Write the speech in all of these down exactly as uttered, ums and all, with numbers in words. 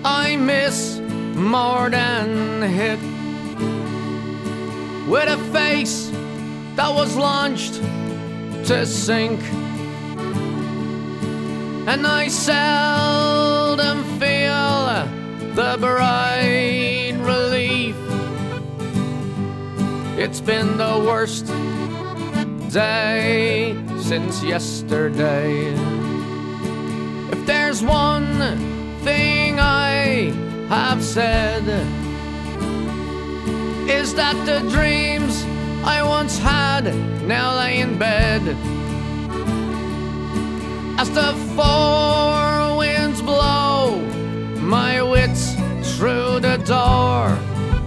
I miss more than hit, with a face that was launched to sink. And I seldom feel the bright relief. It's been the worst day since yesterday. If there's one thing I have said, is that the dreams I once had now lay in bed. As the four winds blow my wits through the door,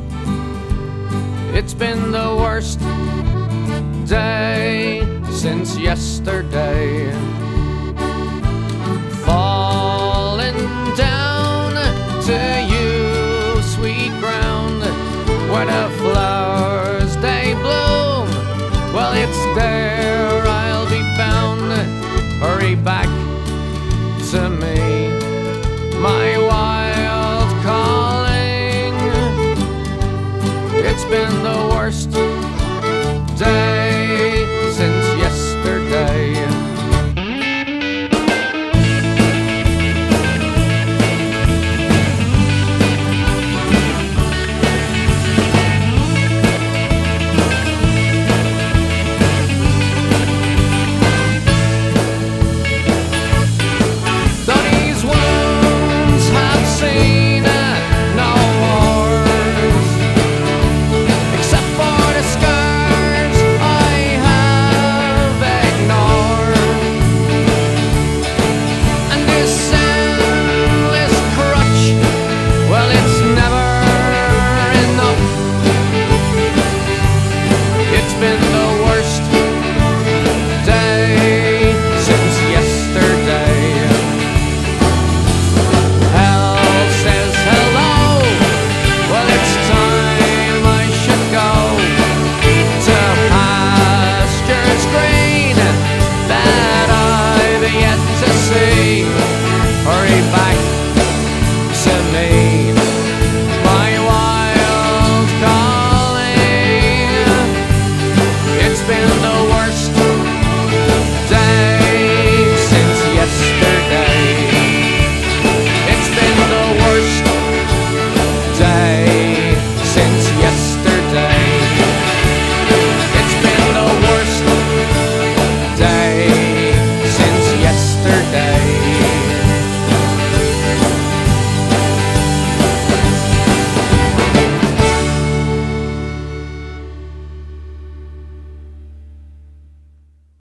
it's been the worst day since yesterday.